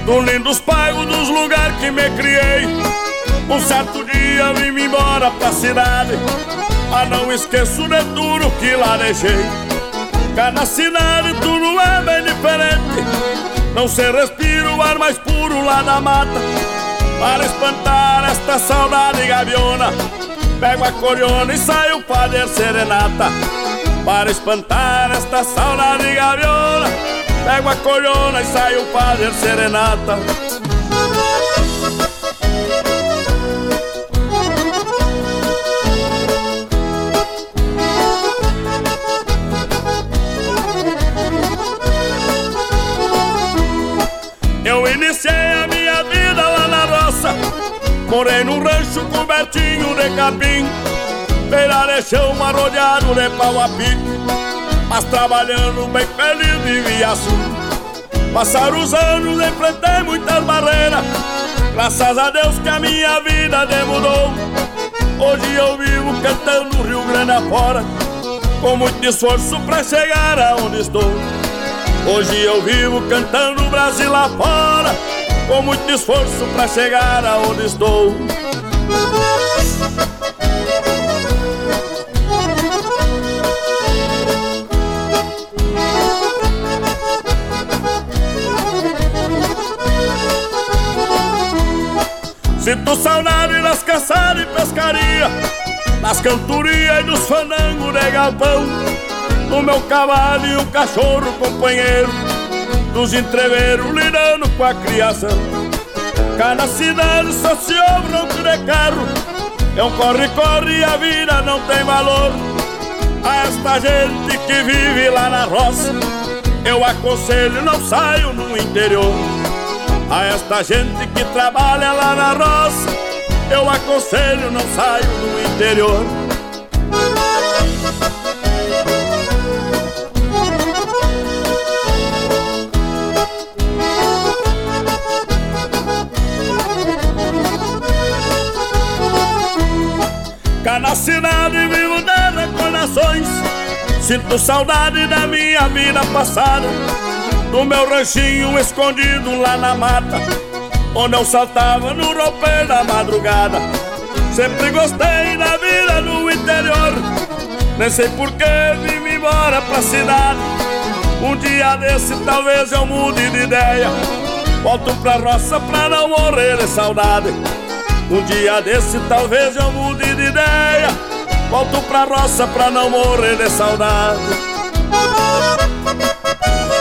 dos lindos bairros, dos lugares que me criei. Um certo dia vim embora pra cidade, mas não esqueço de tudo que lá deixei. Cá na cidade tudo é bem diferente, não se respira o ar mais puro lá na mata. Para espantar esta saudade gaviona, pego a coriona e saio fazer serenata. Para espantar esta saudade gaviona, pego a coriona e saio fazer serenata. Eu iniciei a minha vida lá na roça, morei num rancho cobertinho de capim, beira de chão arrodeado de pau a pique, mas trabalhando bem feliz vivia assim. Passaram os anos, enfrentei muitas barreiras, graças a Deus que a minha vida mudou. Hoje eu vivo cantando o Rio Grande afora, com muito esforço pra chegar aonde estou. Hoje eu vivo cantando o Brasil lá fora, com muito esforço pra chegar aonde estou. Sinto saudade das caçadas e pescaria, das cantorias e dos fandangos de galpão, do meu cavalo e um cachorro companheiro, dos entreveiros lidando com a criação. Cá na cidade só se ouve ronco de carro, é um corre-corre e a vida não tem valor. A esta gente que vive lá na roça, eu aconselho, não saio no interior. A esta gente que trabalha lá na roça, eu aconselho, não saio no interior. Cá na cidade vivo de recordações, sinto saudade da minha vida passada, do meu ranchinho escondido lá na mata, onde eu saltava no romper da madrugada. Sempre gostei da vida no interior, nem sei por que vim embora pra cidade. Um dia desse talvez eu mude de ideia, volto pra roça pra não morrer de saudade. Um dia desse talvez eu mude de ideia, volto pra roça pra não morrer de saudade.